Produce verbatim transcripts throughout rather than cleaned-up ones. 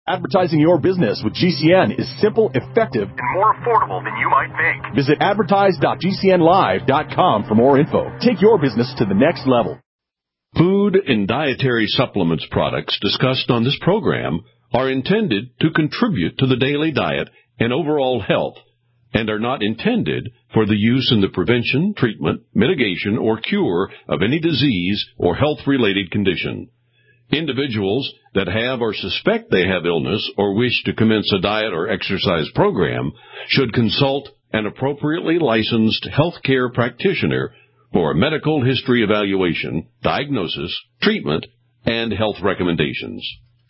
Advertising your business with G C N is simple, effective, and more affordable than you might think. Visit advertise dot g c n live dot com for more info. Take your business to the next level. Food and dietary supplements products discussed on this program are intended to contribute to the daily diet and overall health and are not intended for the use in the prevention, treatment, mitigation, or cure of any disease or health-related condition. Individuals that have or suspect they have illness or wish to commence a diet or exercise program should consult an appropriately licensed healthcare practitioner for a medical history evaluation, diagnosis, treatment, and health recommendations.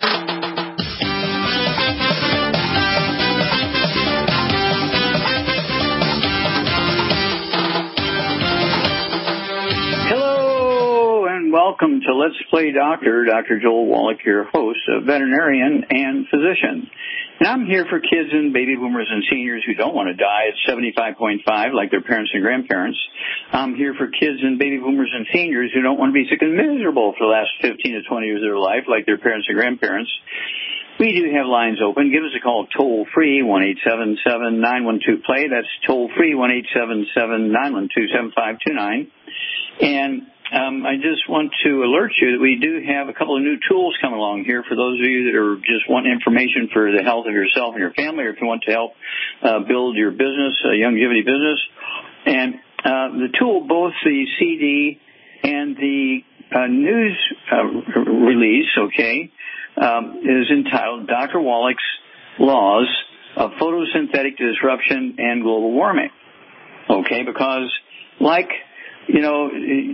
Welcome to Let's Play Doctor. Doctor Joel Wallach, your host, a veterinarian and physician. And I'm here for kids and baby boomers and seniors who don't want to die at seventy-five point five like their parents and grandparents. I'm here for kids and baby boomers and seniors who don't want to be sick and miserable for the last fifteen to twenty years of their life like their parents and grandparents. We do have lines open. Give us a call toll-free, one eight seven seven, nine one two, play. That's toll-free, one eight seven seven, nine one two, seven five two nine. And Um, I just want to alert you that we do have a couple of new tools coming along here for those of you that are just want information for the health of yourself and your family, or if you want to help uh, build your business, a longevity business. And uh, the tool, both the C D and the uh, news uh, release, okay, um, is entitled Doctor Wallach's Laws of Photosynthetic Disruption and Global Warming. Okay, because like You know,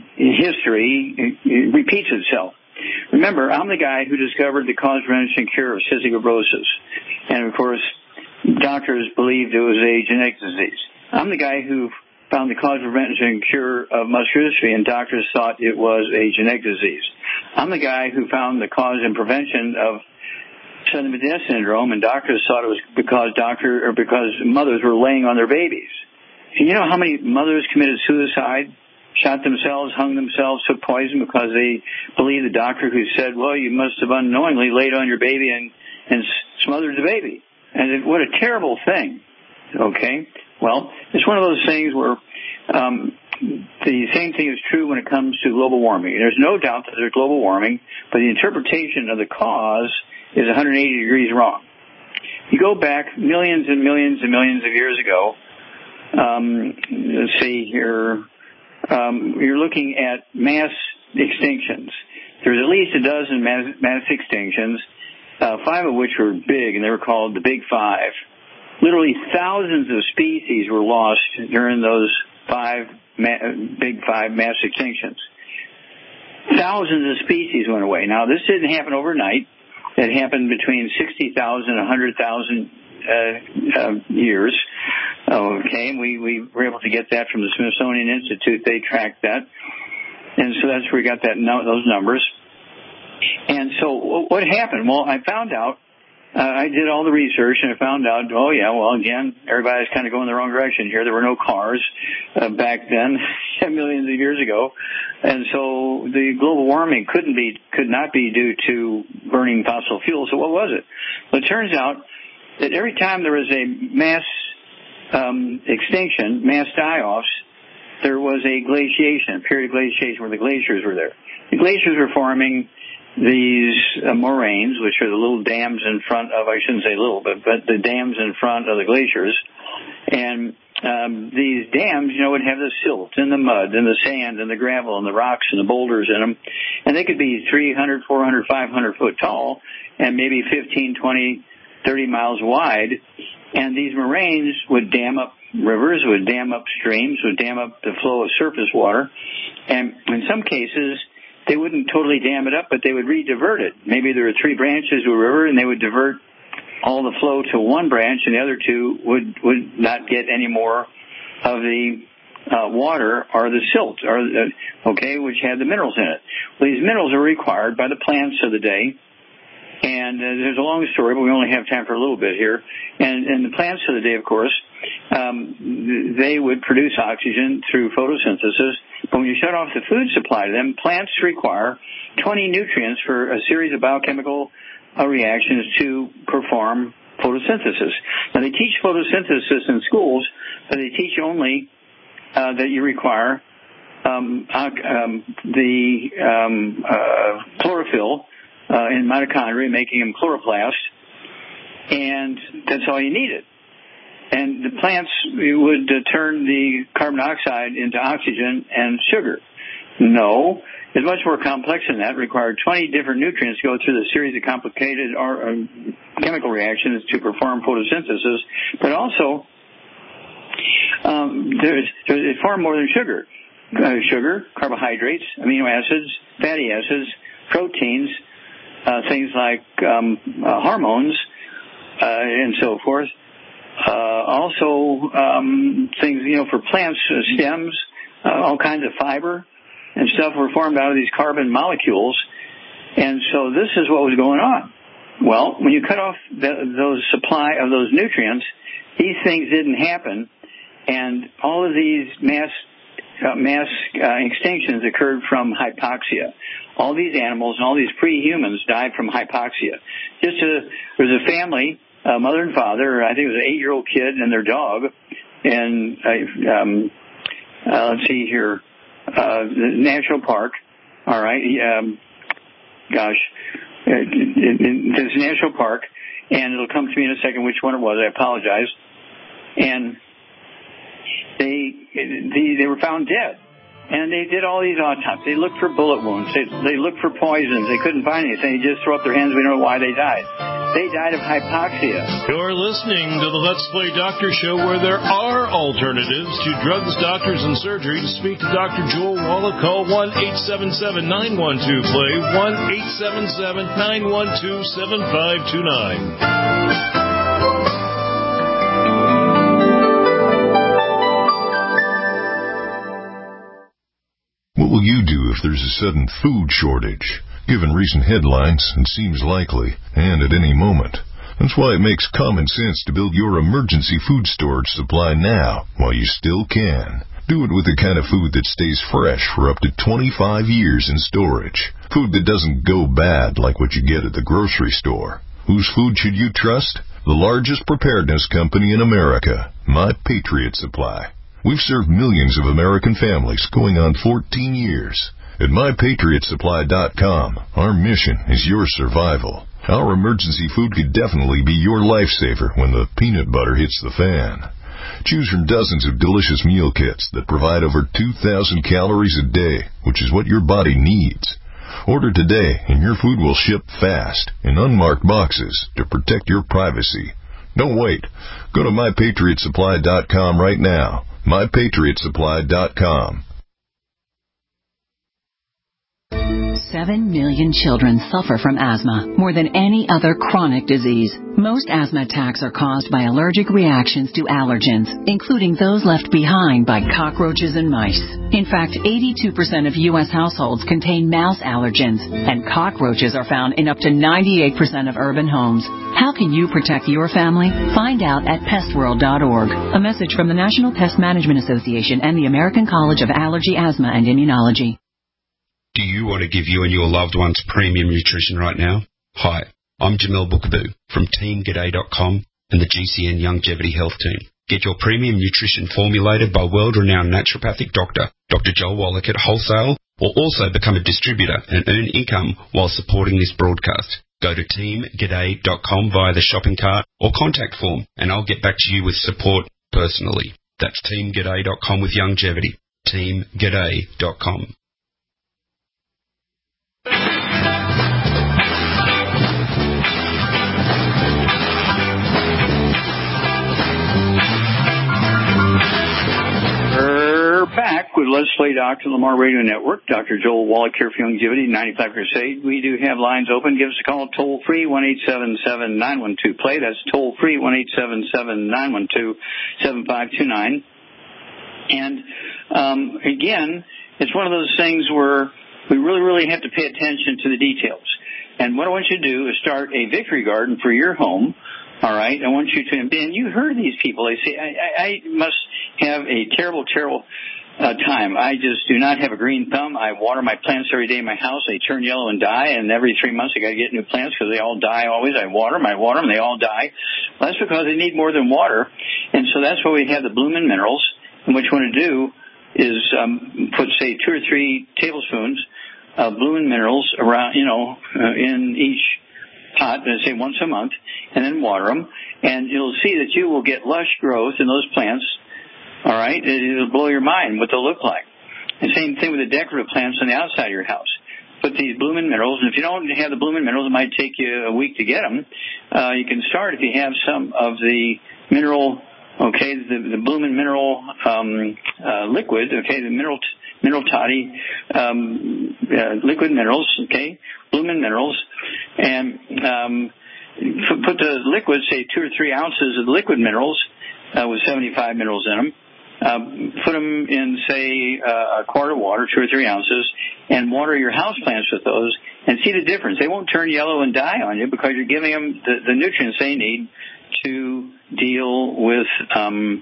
history it repeats itself. Remember, I'm the guy who discovered the cause, prevention, and cure of cystic fibrosis. And, of course, doctors believed it was a genetic disease. I'm the guy who found the cause, prevention, and cure of muscular dystrophy, and doctors thought it was a genetic disease. I'm the guy who found the cause and prevention of sudden death syndrome, and doctors thought it was because doctor or because mothers were laying on their babies. And you know how many mothers committed suicide? Shot themselves, hung themselves, took poison because they believed the doctor who said, well, you must have unknowingly laid on your baby and, and smothered the baby. And it, what a terrible thing. Okay? Well, it's one of those things where um, the same thing is true when it comes to global warming. There's no doubt that there's global warming, but the interpretation of the cause is one hundred eighty degrees wrong. You go back millions and millions and millions of years ago, um, let's see here, Um, you're looking at mass extinctions. There's at least a dozen mass, mass extinctions, uh, five of which were big, and they were called the Big Five. Literally thousands of species were lost during those five ma- Big Five mass extinctions. Thousands of species went away. Now, this didn't happen overnight. It happened between sixty thousand and one hundred thousand uh, uh, years. Okay, we, we were able to get that from the Smithsonian Institute. They tracked that. And so that's where we got that no, those numbers. And so what happened? Well, I found out, uh, I did all the research, and I found out, oh, yeah, well, again, everybody's kind of going the wrong direction here. There were no cars uh, back then, millions of years ago. And so the global warming couldn't be, could not be due to burning fossil fuels. So what was it? Well, it turns out that every time there was a mass Um, extinction, mass die-offs, there was a glaciation, a period of glaciation where the glaciers were there. The glaciers were forming these uh, moraines, which are the little dams in front of, I shouldn't say little, but, but the dams in front of the glaciers. And um, these dams, you know, would have the silt and the mud and the sand and the gravel and the rocks and the boulders in them. And they could be three hundred, four hundred, five hundred foot tall and maybe fifteen, twenty, thirty miles wide. And these moraines would dam up rivers, would dam up streams, would dam up the flow of surface water. And in some cases, they wouldn't totally dam it up, but they would re-divert it. Maybe there were three branches to a river, and they would divert all the flow to one branch, and the other two would, would not get any more of the uh, water or the silt, or the, okay, which had the minerals in it. Well, these minerals are required by the plants of the day. And uh, there's a long story, but we only have time for a little bit here. And, and the plants of the day, of course, um, they would produce oxygen through photosynthesis. But when you shut off the food supply to them, plants require twenty nutrients for a series of biochemical uh, reactions to perform photosynthesis. Now, they teach photosynthesis in schools, but they teach only uh, that you require um, uh, um, the um, uh, chlorophyll uh, in mitochondria, making them chloroplast, and that's all you needed. And the plants would uh, turn the carbon dioxide into oxygen and sugar. No, it's much more complex than that. It required twenty different nutrients to go through the series of complicated or, uh, chemical reactions to perform photosynthesis, but also um, there's, there's far more than sugar. Uh, sugar, carbohydrates, amino acids, fatty acids, proteins, uh, things like um, uh, hormones, uh, and so forth. Uh, also, um, things, you know, for plants, uh, stems, uh, all kinds of fiber and stuff were formed out of these carbon molecules. And so this is what was going on. Well, when you cut off the, those supply of those nutrients, these things didn't happen. And all of these mass, uh, mass uh, extinctions occurred from hypoxia. All these animals and all these pre-humans died from hypoxia. Just a, there was a family, Uh, mother and father, I think it was an eight-year-old kid and their dog, and uh, um, uh, let's see here, uh, the national park, all right, um, gosh, it, it, it, this national park, and it'll come to me in a second which one it was, I apologize, and they, they, they were found dead. And they did all these autopsies. They looked for bullet wounds. They, they looked for poisons. They couldn't find anything. They just threw up their hands. We don't know why they died. They died of hypoxia. You're listening to the Let's Play Doctor Show, where there are alternatives to drugs, doctors, and surgery. To speak to Doctor Joel Wallach, call one eight seven seven, nine one two, play, one eight seven seven, nine one two, seven five two nine. What will you do if there's a sudden food shortage? Given recent headlines, it seems likely, and at any moment. That's why it makes common sense to build your emergency food storage supply now, while you still can. Do it with the kind of food that stays fresh for up to twenty-five years in storage. Food that doesn't go bad like what you get at the grocery store. Whose food should you trust? The largest preparedness company in America, My Patriot Supply. We've served millions of American families going on fourteen years. At my patriot supply dot com, our mission is your survival. Our emergency food could definitely be your lifesaver when the peanut butter hits the fan. Choose from dozens of delicious meal kits that provide over two thousand calories a day, which is what your body needs. Order today and your food will ship fast in unmarked boxes to protect your privacy. Don't wait. Go to my patriot supply dot com right now. my patriot supply dot com. Seven million children suffer from asthma, more than any other chronic disease. Most asthma attacks are caused by allergic reactions to allergens, including those left behind by cockroaches and mice. In fact, eighty-two percent of U S households contain mouse allergens, and cockroaches are found in up to ninety-eight percent of urban homes. How can you protect your family? Find out at pest world dot org. A message from the National Pest Management Association and the American College of Allergy, Asthma, and Immunology. Do you want to give you and your loved ones premium nutrition right now? Hi, I'm Jamel Bookaboo from team g'day dot com and the G C N Longevity Health Team. Get your premium nutrition formulated by world-renowned naturopathic doctor, Doctor Joel Wallach at wholesale, or also become a distributor and earn income while supporting this broadcast. Go to team g'day dot com via the shopping cart or contact form, and I'll get back to you with support personally. That's team g'day dot com with longevity. team g'day dot com. We're back with Let's Play Doctor Lamar Radio Network. Doctor Joel Wallach here for Longevity, ninety-five Crusade. We do have lines open. Give us a call toll free, one eight seven seven, nine one two, play. That's toll free, one eight seven seven, nine one two, seven five two nine. And um, again, it's one of those things where we really, really have to pay attention to the details. And what I want you to do is start a victory garden for your home. All right, I want you to, and you heard these people. They say, I, I, I must have a terrible, terrible uh, time. I just do not have a green thumb. I water my plants every day in my house. They turn yellow and die, and every three months I got to get new plants because they all die always. I water them, I water them, they all die. Well, that's because they need more than water, and so that's why we have the Bloomin' Minerals. And what you want to do is um, put, say, two or three tablespoons of Bloomin' Minerals around, you know, uh, in each pot, say once a month, and then water them, and you'll see that you will get lush growth in those plants. All right, it'll blow your mind what they'll look like. And same thing with the decorative plants on the outside of your house. Put these Bloomin' Minerals, and if you don't have the Bloomin' Minerals, it might take you a week to get them. Uh, you can start if you have some of the mineral, okay, the, the Bloomin' Mineral um, uh, liquid, okay, the mineral mineral toddy um, uh, liquid minerals, okay, Bloomin' Minerals, and um, put the liquid, say two or three ounces of liquid minerals uh, with seventy-five minerals in them. Uh, put them in, say, uh, a quart of water, two or three ounces, and water your house plants with those, and see the difference. They won't turn yellow and die on you because you're giving them the, the nutrients they need to deal with um,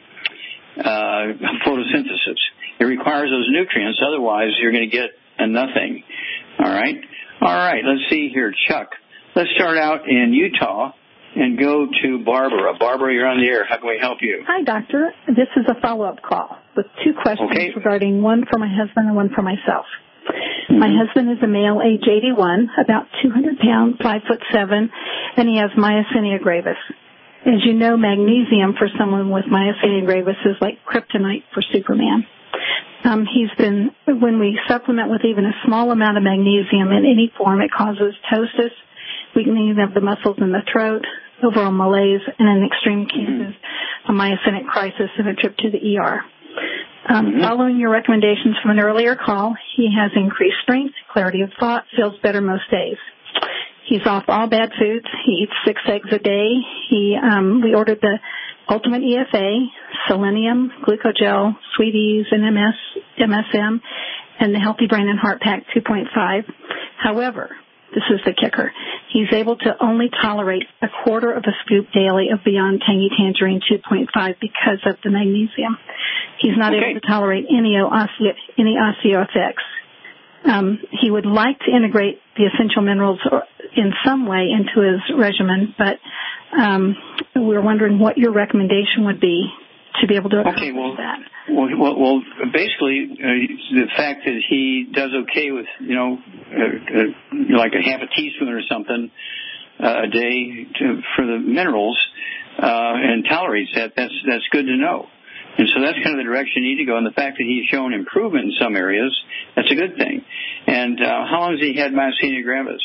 uh, photosynthesis. It requires those nutrients, otherwise you're going to get a nothing. All right? All right, let's see here. Chuck, let's start out in Utah and go to Barbara. Barbara, you're on the air. How can we help you? Hi, doctor. This is a follow-up call with two questions okay. regarding one for my husband and one for myself. Mm-hmm. My husband is a male, age eighty-one, about two hundred pounds, five foot seven, and he has myasthenia gravis. As you know, magnesium for someone with myasthenia gravis is like kryptonite for Superman. Um, he's been, when we supplement with even a small amount of magnesium in any form, it causes ptosis, weakening of the muscles in the throat, overall malaise, and in extreme cases, a myasthenic crisis and a trip to the E R. Um, mm-hmm. Following your recommendations from an earlier call, he has increased strength, clarity of thought, feels better most days. He's off all bad foods. He eats six eggs a day. He, um, we ordered the Ultimate E F A, Selenium, Glucogel, Sweeties, and M S, M S M, and the Healthy Brain and Heart Pack two point five. However, this is the kicker. He's able to only tolerate a quarter of a scoop daily of Beyond Tangy Tangerine two point five because of the magnesium. He's not okay. able to tolerate any osteo, any osteo effects. Um, he would like to integrate the essential minerals in some way into his regimen, but um, we're wondering what your recommendation would be to be able to accomplish okay, well, that. Well, well, well basically, uh, the fact that he does okay with, you know, uh, uh, like a half a teaspoon or something uh, a day to, for the minerals uh, and tolerates that, that's that's good to know. And so that's kind of the direction you need to go. And the fact that he's shown improvement in some areas, that's a good thing. And uh, how long has he had myasthenia gravis?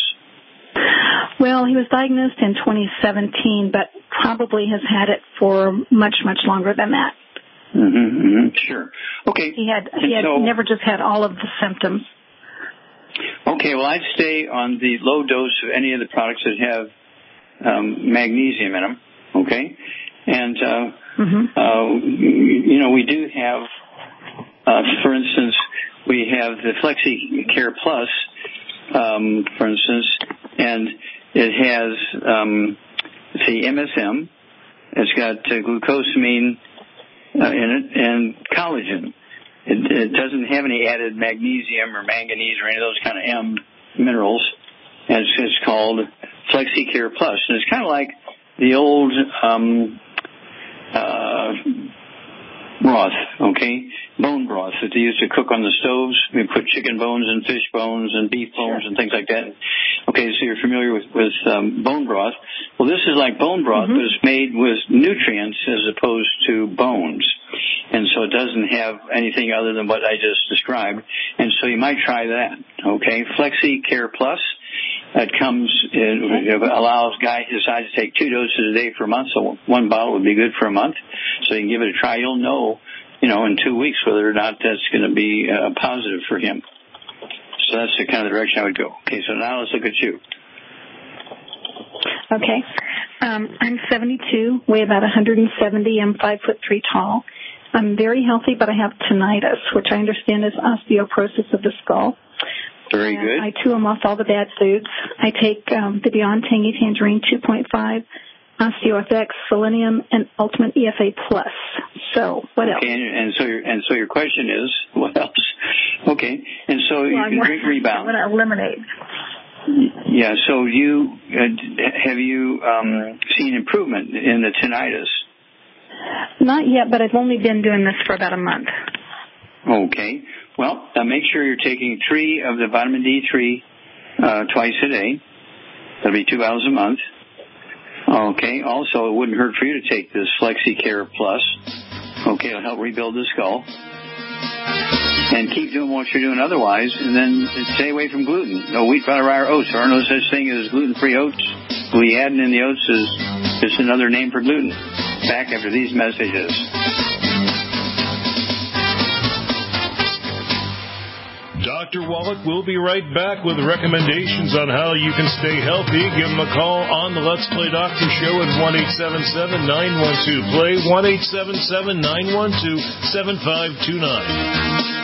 Well, he was diagnosed in twenty seventeen, but probably has had it for much, much longer than that. Mm-hmm, mm-hmm, sure. Okay. He had he had so, never just had all of the symptoms. Okay, well, I'd stay on the low dose of any of the products that have um, magnesium in them, okay? And, uh, mm-hmm. uh, you know, we do have, uh, for instance, we have the FlexiCare Plus, um, for instance, and it has, um, see, M S M. It's got uh, glucosamine uh, in it and collagen. It, it doesn't have any added magnesium or manganese or any of those kind of M minerals. And it's, it's called FlexiCare Plus. And it's kind of like the old um, uh, broth, okay? Bone broth that they used to cook on the stoves. We put chicken bones and fish bones and beef bones sure. and things like that. Okay, so you're familiar with, with um, bone broth. Well, this is like bone broth, mm-hmm. but it's made with nutrients as opposed to bones. And so it doesn't have anything other than what I just described. And so you might try that, okay? FlexiCare Plus. It comes, it allows guys to decide to take two doses a day for a month, so one bottle would be good for a month. So you can give it a try. You'll know, you know, in two weeks whether or not that's going to be uh, positive for him. So that's the kind of direction I would go. Okay, so now let's look at you. Okay. Um, I'm seventy-two, weigh about one hundred seventy. I'm five foot three tall. I'm very healthy, but I have tinnitus, which I understand is osteoporosis of the skull. Very and good. I chew them off all the bad foods. I take um, the Beyond Tangy Tangerine two point five, OsteoFX, Selenium, and Ultimate E F A Plus. So what else? Okay, and, and so your and so your question is, what else? Okay, and so well, you I can want, drink Rebound. I want to eliminate. Yeah. So you uh, have you um, seen improvement in the tinnitus? Not yet, but I've only been doing this for about a month. Okay. Well, uh, make sure you're taking three of the vitamin D three uh, twice a day. That'll be two bottles a month. Okay. Also, it wouldn't hurt for you to take this FlexiCare Plus. Okay, it'll help rebuild the skull. And keep doing what you're doing otherwise, and then stay away from gluten. No wheat, butter, rye, or oats. There are no such thing as gluten-free oats. Gliadin in the oats is just another name for gluten. Back after these messages. Doctor Wallach will be right back with recommendations on how you can stay healthy. Give him a call on the Let's Play Doctor Show at one eight seven seven, nine one two, play, one eight seven seven, nine one two, seven five two nine.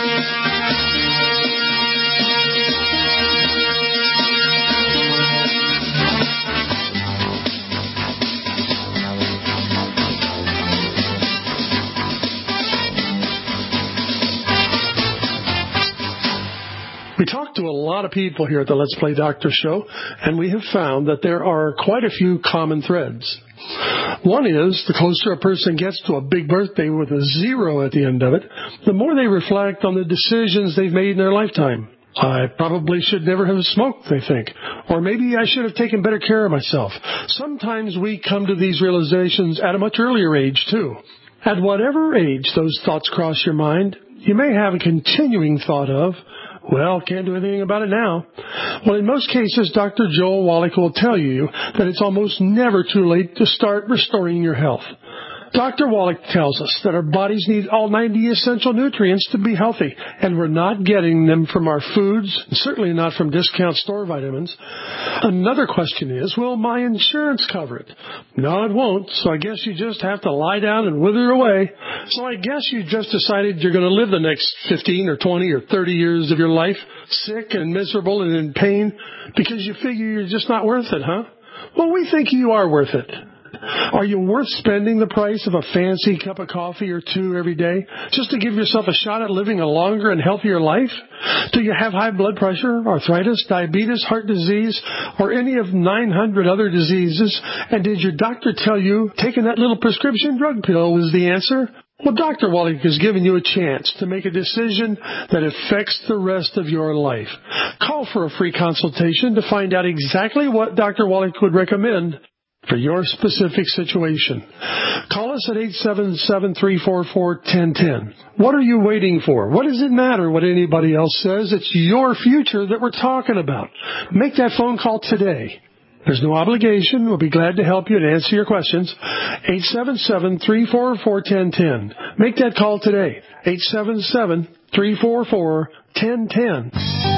We talk to a lot of people here at the Let's Play Doctor Show, and we have found that there are quite a few common threads. One is, the closer a person gets to a big birthday with a zero at the end of it, the more they reflect on the decisions they've made in their lifetime. I probably should never have smoked, they think. Or maybe I should have taken better care of myself. Sometimes we come to these realizations at a much earlier age, too. At whatever age those thoughts cross your mind, you may have a continuing thought of, well, can't do anything about it now. Well, in most cases, Doctor Joel Wallach will tell you that it's almost never too late to start restoring your health. Doctor Wallach tells us that our bodies need all ninety essential nutrients to be healthy, and we're not getting them from our foods, and certainly not from discount store vitamins. Another question is, will my insurance cover it? No, it won't, so I guess you just have to lie down and wither away. So I guess you just decided you're going to live the next fifteen or twenty or thirty years of your life sick and miserable and in pain because you figure you're just not worth it, huh? Well, we think you are worth it. Are you worth spending the price of a fancy cup of coffee or two every day just to give yourself a shot at living a longer and healthier life? Do you have high blood pressure, arthritis, diabetes, heart disease, or any of nine hundred other diseases? And did your doctor tell you taking that little prescription drug pill was the answer? Well, Doctor Wallach has given you a chance to make a decision that affects the rest of your life. Call for a free consultation to find out exactly what Doctor Wallach would recommend for your specific situation. Call us at eight seven seven, three four four, one zero one zero. What are you waiting for? What does it matter what anybody else says? It's your future that we're talking about. Make that phone call today. There's no obligation. We'll be glad to help you and answer your questions. eight seven seven, three four four, one zero one zero. Make that call today. eight seven seven, three four four, one zero one zero.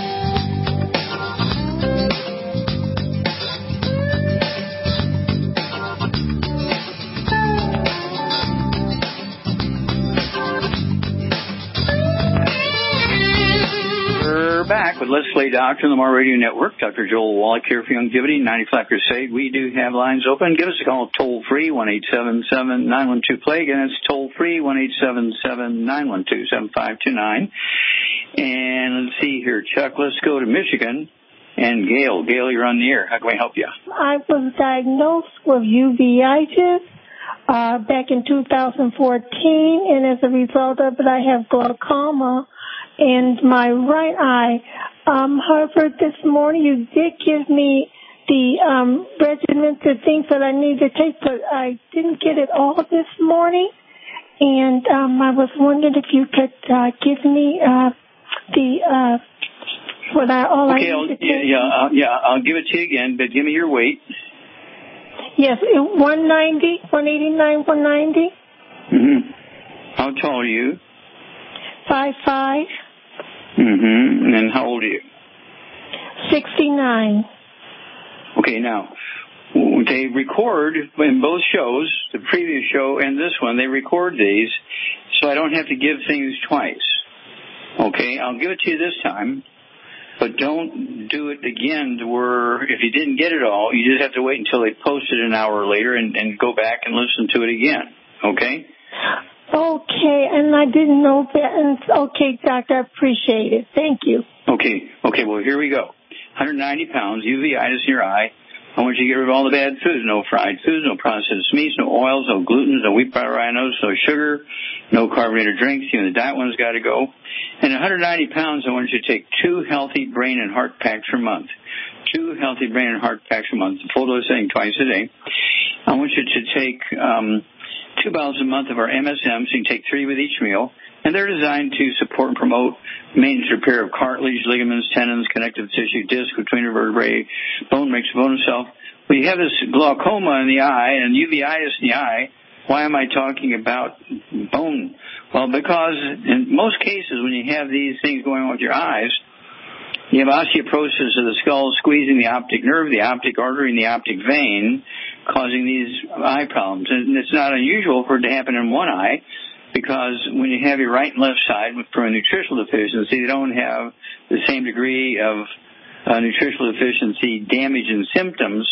Back with Let's Play Doctor on the Mar Radio Network. Doctor Joel Wallach here for Longevity, ninety-five Crusade. We do have lines open. Give us a call toll free, one eight seven seven, nine one two, play. Again, it's toll free, one eight seven seven, nine one two, seven five two nine. And let's see here, Chuck, let's go to Michigan. And Gail, Gail, you're on the air. How can we help you? I was diagnosed with uveitis uh, back in two thousand fourteen, and as a result of it, I have glaucoma in my right eye. Um, however, this morning you did give me the um, regimented things that I need to take, but I didn't get it all this morning. And um, I was wondering if you could uh, give me uh, the uh, what I all okay, I I'll, need to take. yeah, yeah, I'll, yeah, I'll give it to you again, but give me your weight. Yes, one ninety, one eighty-nine, one ninety. Mm-hmm. How tall are you? Five five. Mm-hmm. And then how old are you? Sixty-nine. Okay, now, they record in both shows, the previous show and this one, they record these, so I don't have to give things twice. Okay, I'll give it to you this time, but don't do it again to where if you didn't get it all, you just have to wait until they post it an hour later and, and go back and listen to it again. Okay? Okay, and I didn't know that. And okay, doctor, I appreciate it. Thank you. Okay, okay, well, here we go. one hundred ninety pounds, uveitis in your eye. I want you to get rid of all the bad foods. No fried foods, no processed meats, no oils, no gluten, no wheat flour rhinos, no sugar, no carbonated drinks. Even the diet one's got to go. And one hundred ninety pounds, I want you to take two healthy brain and heart packs per month. Two healthy brain and heart packs per month. Full dose thing twice a day. I want you to take um, two bottles a month of our M S M, so you can take three with each meal. And they're designed to support and promote maintenance repair of cartilage, ligaments, tendons, connective tissue, disc between the vertebrae, bone mix, bone itself. When you have this glaucoma in the eye and uveitis in the eye, why am I talking about bone? Well, because in most cases when you have these things going on with your eyes, you have osteoporosis of the skull squeezing the optic nerve, the optic artery, and the optic vein, causing these eye problems. And it's not unusual for it to happen in one eye, because when you have your right and left side for a nutritional deficiency, they don't have the same degree of uh, nutritional deficiency damage and symptoms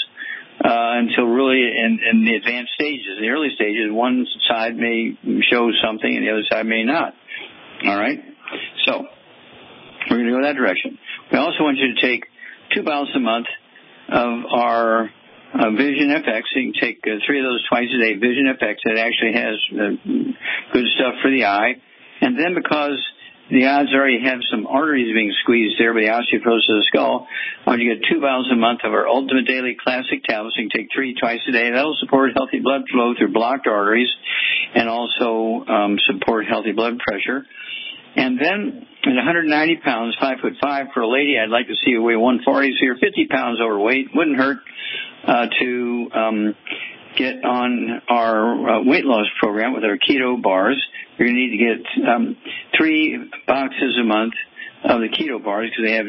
uh, until really in, in the advanced stages. In the early stages, one side may show something and the other side may not. All right? So we're going to go that direction. We also want you to take two bottles a month of our Uh, Vision F X. You can take uh, three of those twice a day. Vision F X, that actually has uh, good stuff for the eye. And then because the odds already have some arteries being squeezed there by the osteoporosis of the skull, uh, you get two bottles a month of our Ultimate Daily Classic tablets. You can take three twice a day. That'll support healthy blood flow through blocked arteries and also um, support healthy blood pressure. And then at one hundred ninety pounds, five foot five for a lady, I'd like to see you weigh one forty, so you're fifty pounds overweight. Wouldn't hurt uh, to um, get on our uh, weight loss program with our keto bars. You're going to need to get um, three boxes a month of the keto bars because they have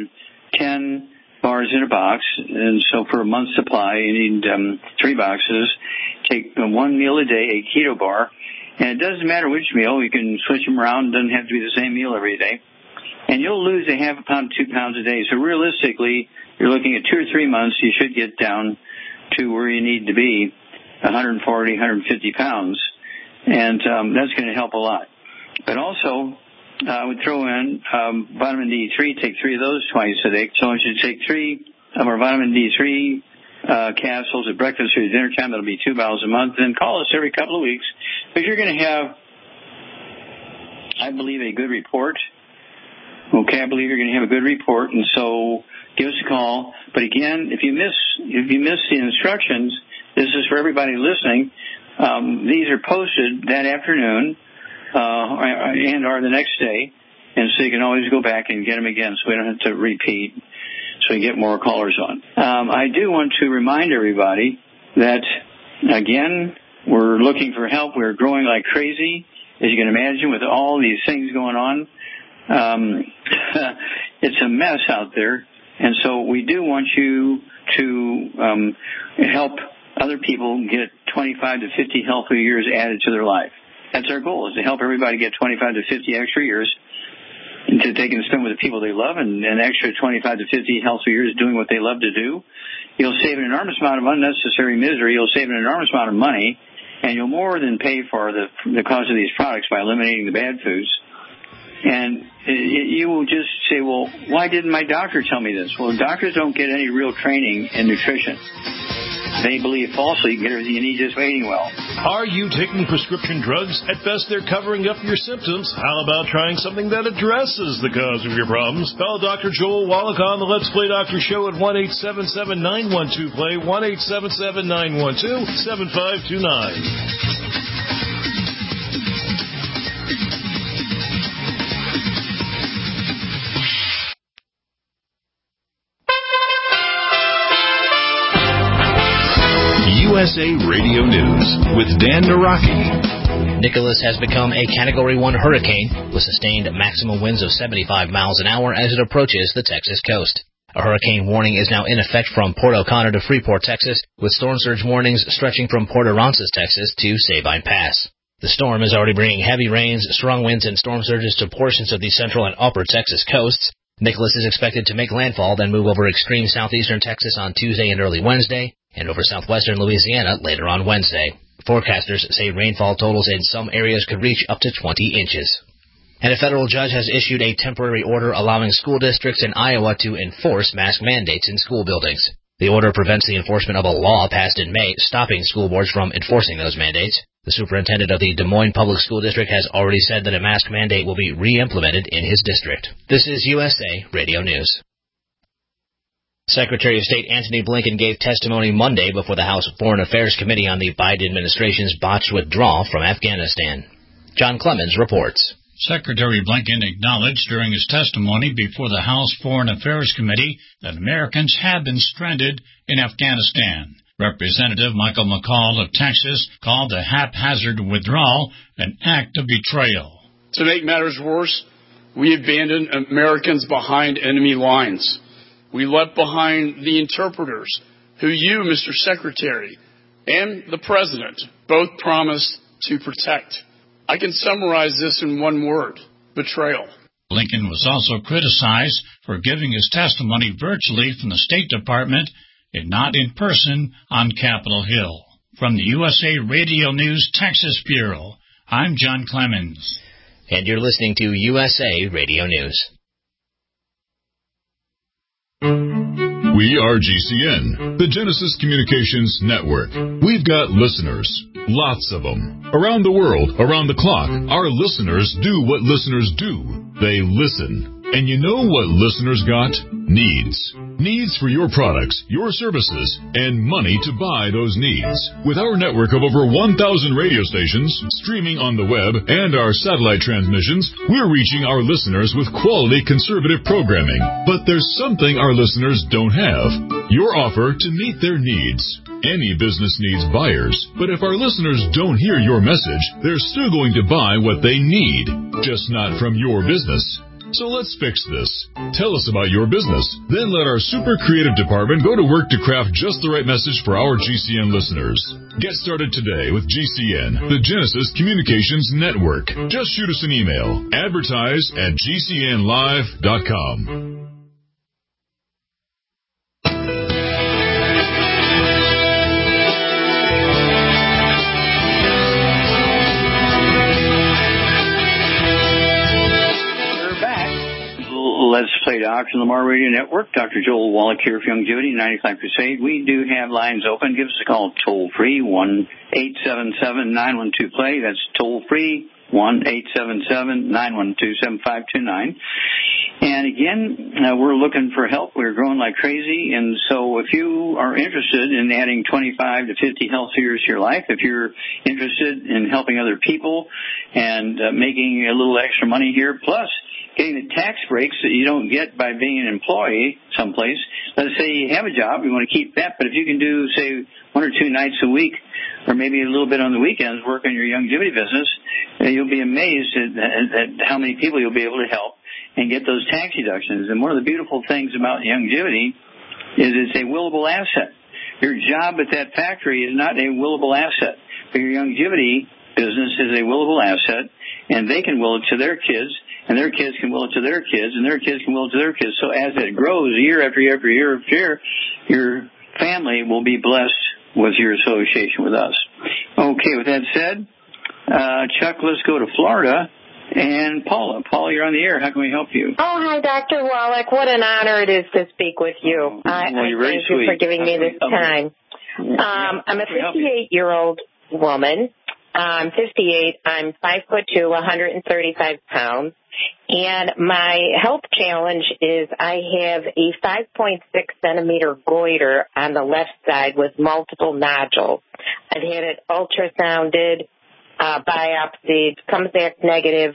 ten bars in a box. And so for a month's supply, you need um, three boxes. Take uh, one meal a day, a keto bar. And it doesn't matter which meal. You can switch them around. It doesn't have to be the same meal every day. And you'll lose a half a pound to two pounds a day. So realistically, you're looking at two or three months, you should get down to where you need to be, one forty, one fifty pounds. And um, that's going to help a lot. But also, uh, I would throw in um, vitamin D three. Take three of those twice a day. So I should take three of our vitamin D three Uh, capsules at breakfast or dinner time. That'll be two bottles a month. Then call us every couple of weeks because you're going to have, I believe, a good report. Okay, I believe you're going to have a good report, and so give us a call. But again, if you miss if you miss the instructions, this is for everybody listening. Um, these are posted that afternoon uh, and or the next day, and so you can always go back and get them again, so we don't have to repeat. So you get more callers on. Um, I do want to remind everybody that, again, we're looking for help. We're growing like crazy, as you can imagine, with all these things going on. Um, it's a mess out there. And so we do want you to um, help other people get twenty-five to fifty healthy years added to their life. That's our goal, is to help everybody get twenty-five to fifty extra years that they can spend with the people they love, and an extra twenty-five to fifty healthy years doing what they love to do. You'll save an enormous amount of unnecessary misery. You'll save an enormous amount of money, and you'll more than pay for the, the cost of these products by eliminating the bad foods. And it, you will just say, well, why didn't my doctor tell me this? Well, doctors don't get any real training in nutrition. They believe falsely you can get everything you need just by eating well. Are you taking prescription drugs? At best, they're covering up your symptoms. How about trying something that addresses the cause of your problems? Call Doctor Joel Wallach on the Let's Play Doctor Show at one eight seven seven, nine one two, play, one eight seven seven, nine one two, seven five two nine. U S A Radio News with Dan Naraki. Nicholas has become a Category one hurricane with sustained maximum winds of seventy-five miles an hour as it approaches the Texas coast. A hurricane warning is now in effect from Port O'Connor to Freeport, Texas, with storm surge warnings stretching from Port Aransas, Texas to Sabine Pass. The storm is already bringing heavy rains, strong winds, and storm surges to portions of the central and upper Texas coasts. Nicholas is expected to make landfall, then move over extreme southeastern Texas on Tuesday and early Wednesday, and over southwestern Louisiana later on Wednesday. Forecasters say rainfall totals in some areas could reach up to twenty inches. And a federal judge has issued a temporary order allowing school districts in Iowa to enforce mask mandates in school buildings. The order prevents the enforcement of a law passed in May stopping school boards from enforcing those mandates. The superintendent of the Des Moines Public School District has already said that a mask mandate will be re-implemented in his district. This is U S A Radio News. Secretary of State Antony Blinken gave testimony Monday before the House Foreign Affairs Committee on the Biden administration's botched withdrawal from Afghanistan. John Clemens reports. Secretary Blinken acknowledged during his testimony before the House Foreign Affairs Committee that Americans have been stranded in Afghanistan. Representative Michael McCall of Texas called the haphazard withdrawal an act of betrayal. To make matters worse, we abandoned Americans behind enemy lines. We left behind the interpreters who you, Mister Secretary, and the President both promised to protect. I can summarize this in one word: betrayal. Blinken was also criticized for giving his testimony virtually from the State Department and not in person on Capitol Hill. From the U S A Radio News Texas Bureau, I'm John Clemens. And you're listening to U S A Radio News. We are G C N, the Genesis Communications Network. We've got listeners, lots of them. Around the world, around the clock, our listeners do what listeners do. They listen. And you know what listeners got? Needs. Needs for your products, your services, and money to buy those needs. With our network of over one thousand radio stations, streaming on the web, and our satellite transmissions, we're reaching our listeners with quality conservative programming. But there's something our listeners don't have: your offer to meet their needs. Any business needs buyers, but if our listeners don't hear your message, they're still going to buy what they need, just not from your business. So let's fix this. Tell us about your business. Then let our super creative department go to work to craft just the right message for our G C N listeners. Get started today with G C N, the Genesis Communications Network. Just shoot us an email. Advertise at G C N live dot com. Let's Play Doctor on the Mar Radio Network. Doctor Joel Wallach here for Youngevity, ninety-five Crusade. We do have lines open. Give us a call toll free, one eight seven seven nine one two play. That's toll free, one eight seven seven nine one two seven five two nine. And again, uh, we're looking for help. We're growing like crazy. And so if you are interested in adding twenty-five to fifty health years to your life, if you're interested in helping other people and uh, making a little extra money here, plus getting the tax breaks that you don't get by being an employee someplace. Let's say you have a job, you want to keep that, but if you can do, say, one or two nights a week, or maybe a little bit on the weekends, work on your Youngevity business, you'll be amazed at, at how many people you'll be able to help and get those tax deductions. And one of the beautiful things about Youngevity is it's a willable asset. Your job at that factory is not a willable asset, but your Youngevity business is a willable asset, and they can will it to their kids, and their kids can will it to their kids, and their kids can will it to their kids. So as it grows year after year after year after year, your family will be blessed with your association with us. Okay, with that said, uh, Chuck, let's go to Florida. And Paula. Paula, you're on the air. How can we help you? Oh, hi, Doctor Wallach. What an honor it is to speak with you. I, well, you're I very thank sweet. you for giving me this time. Um, I'm a fifty-eight-year-old woman. I'm fifty-eight. I'm five foot two, one hundred thirty-five pounds. And my health challenge is I have a five point six centimeter goiter on the left side with multiple nodules. I've had it ultrasounded, uh, biopsied, comes back negative.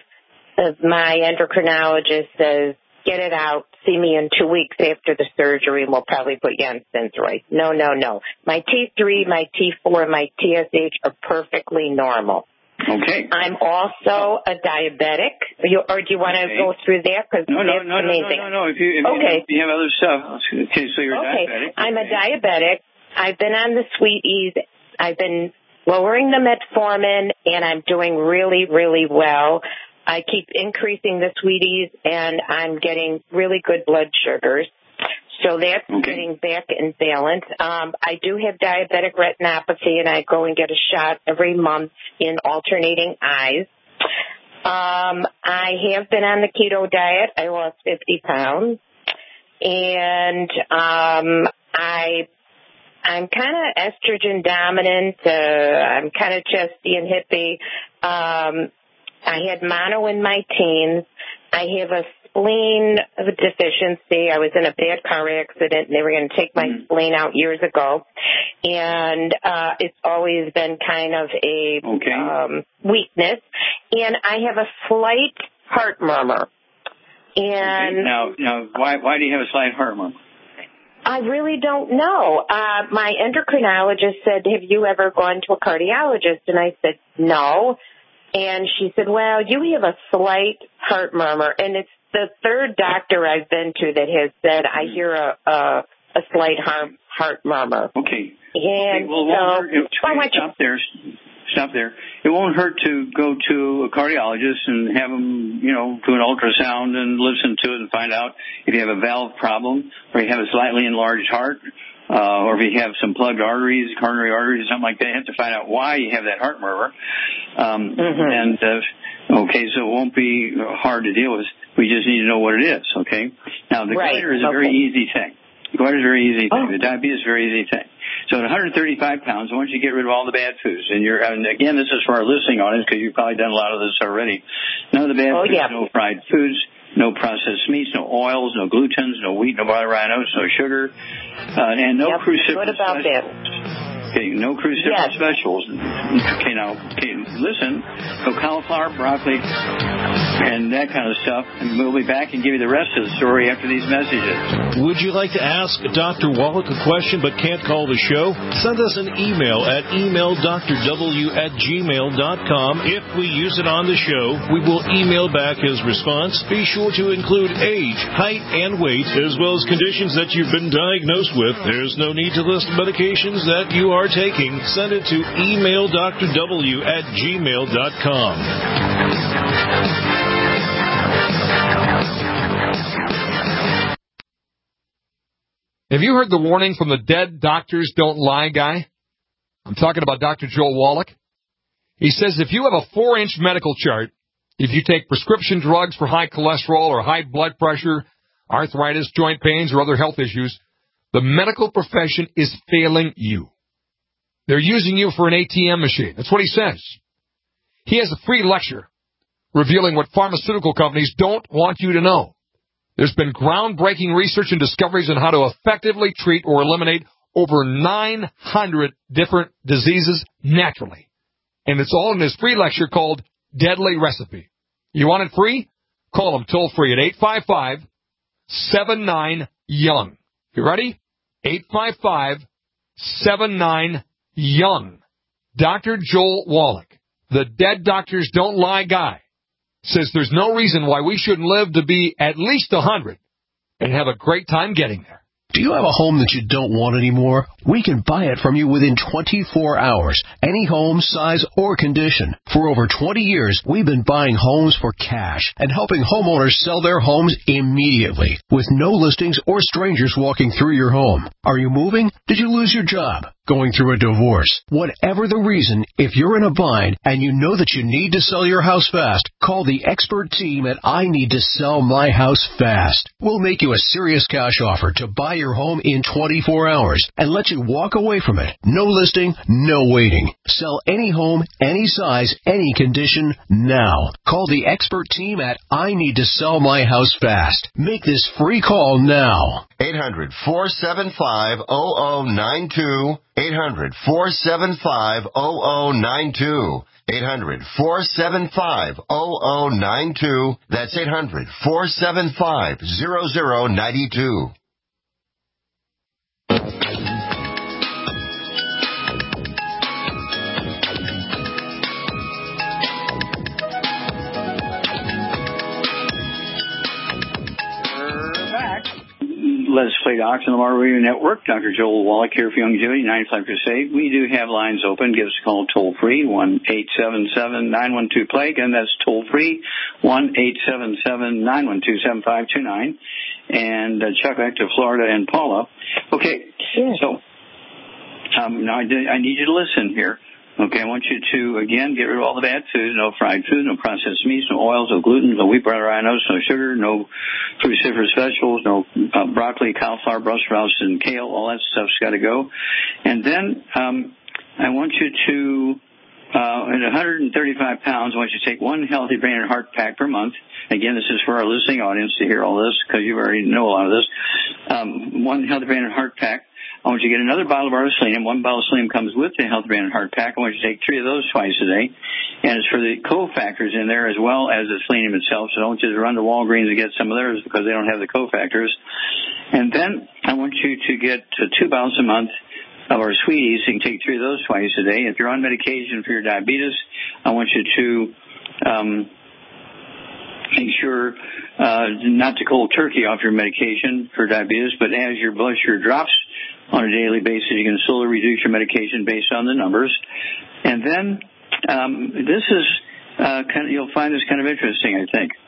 My endocrinologist says, get it out, see me in two weeks after the surgery, and we'll probably put you on Synthroid. No, no, no. My T three, my T four, and my T S H are perfectly normal. Okay. I'm also a diabetic. You, or do you want to okay. go through that? Cause no, no, that's no, no, no, no, no. If you, if okay. you, have, you have other stuff. Okay, so you're okay. diabetic. I'm okay. a diabetic. I've been on the Sweeties. I've been lowering the metformin, and I'm doing really, really well. I keep increasing the Sweeties, and I'm getting really good blood sugars. So that's okay. getting back in balance. Um, I do have diabetic retinopathy, and I go and get a shot every month in alternating eyes. Um, I have been on the keto diet. I lost fifty pounds. And um, I, I'm kind of estrogen dominant. Uh, I'm kind of chesty and hippie. Um, I had mono in my teens. I have a spleen deficiency. I was in a bad car accident, and they were going to take my mm. spleen out years ago. And uh, it's always been kind of a okay. um, weakness. And I have a slight heart murmur. And okay. now, now, why why do you have a slight heart murmur? I really don't know. Uh, my endocrinologist said, "Have you ever gone to a cardiologist?" And I said, "No." And she said, "Well, you have a slight heart murmur," and it's the third doctor I've been to that has said I hear a a, a slight heart heart murmur. Okay. And okay. Well, it so, won't hurt. Stop there. Stop there. It won't hurt to go to a cardiologist and have them, you know, do an ultrasound and listen to it and find out if you have a valve problem or you have a slightly enlarged heart. Uh, or if you have some plugged arteries, coronary arteries, or something like that, you have to find out why you have that heart murmur. Um, mm-hmm. And, uh, okay, so it won't be hard to deal with. We just need to know what it is, okay? Now, the right. goiter is a okay. very easy thing. The goiter is a very easy thing. Oh. The diabetes is a very easy thing. So at one hundred thirty-five pounds, once you get rid of all the bad foods, and you're, and again, this is for our listening audience because you've probably done a lot of this already. None of the bad oh, foods, yeah. no fried foods, no processed meats, no oils, no glutens, no wheat, no barley, rye oats, no sugar, uh, and no yep. cruciferous What about specials. that? Okay, no cruciferous yes. specials. Okay, now, okay, listen, no cauliflower, broccoli, and that kind of stuff. And we'll be back and give you the rest of the story after these messages. Would you like to ask Doctor Wallach a question but can't call the show? Send us an email at email d r w at gmail dot com. If we use it on the show, we will email back his response. Be sure to include age, height, and weight, as well as conditions that you've been diagnosed with. There's no need to list medications that you are taking. Send it to email d r w at gmail dot com. Have you heard the warning from the Dead Doctors Don't Lie guy? I'm talking about Doctor Joel Wallach. He says if you have a four-inch medical chart, if you take prescription drugs for high cholesterol or high blood pressure, arthritis, joint pains, or other health issues, the medical profession is failing you. They're using you for an A T M machine. That's what he says. He has a free lecture revealing what pharmaceutical companies don't want you to know. There's been groundbreaking research and discoveries on how to effectively treat or eliminate over nine hundred different diseases naturally. And it's all in this free lecture called Deadly Recipe. You want it free? Call him toll free at eight five five, seven nine, young. You ready? eight five five, seven nine, young. Doctor Joel Wallach, the Dead Doctors Don't Lie guy, says there's no reason why we shouldn't live to be at least one hundred and have a great time getting there. Do you have a home that you don't want anymore? We can buy it from you within twenty-four hours. Any home, size, or condition. For over twenty years, we've been buying homes for cash and helping homeowners sell their homes immediately with no listings or strangers walking through your home. Are you moving? Did you lose your job? Going through a divorce? Whatever the reason, if you're in a bind and you know that you need to sell your house fast, call the expert team at I Need to Sell My House Fast. We'll make you a serious cash offer to buy your home in twenty-four hours and let you walk away from it. No listing, no waiting. Sell any home, any size, any condition, now. Call the expert team at I Need to Sell My House Fast. Make this free call now. eight hundred, four seven five, zero zero nine two. eight hundred, four seven five, zero zero nine two. eight hundred, four seven five, zero zero nine two. That's eight hundred, four seven five, zero zero nine two. Let's Play Docs on the Lamar Radio Network. Doctor Joel Wallach here for Youngevity, ninety-five Crusade. We do have lines open. Give us a call toll free, one eight seven seven, nine one two, play. Again, that's toll free, one eight seven seven, nine one two, seven five two nine. and uh, Chuck, back to Florida and Paula. Okay, yeah. so um, now I, did, I need you to listen here. Okay, I want you to, again, get rid of all the bad foods, no fried food, no processed meats, no oils, no gluten, no wheat, butter, iodine, no sugar, no cruciferous vegetables, no uh, broccoli, cauliflower, Brussels sprouts, and kale. All that stuff's got to go. And then um, I want you to, uh, at one hundred thirty-five pounds, I want you to take one Healthy Brain and Heart pack per month. Again, this is for our listening audience to hear all this because you already know a lot of this. Um, one Healthy Brain and Heart pack. I want you to get another bottle of Arsenal. One bottle of selenium comes with the Healthy Brain and Heart pack. I want you to take three of those twice a day. And it's for the cofactors in there as well as the selenium itself. So don't just run to Walgreens and get some of theirs because they don't have the cofactors. And then I want you to get uh, two bottles a month of our sweeties. You can take three of those twice a day. If you're on medication for your diabetes, I want you to um, make sure uh, not to cold turkey off your medication for diabetes, but as your blood sugar drops on a daily basis, you can slowly reduce your medication based on the numbers. And then um, this is uh, kind of, you'll find this kind of interesting, I think.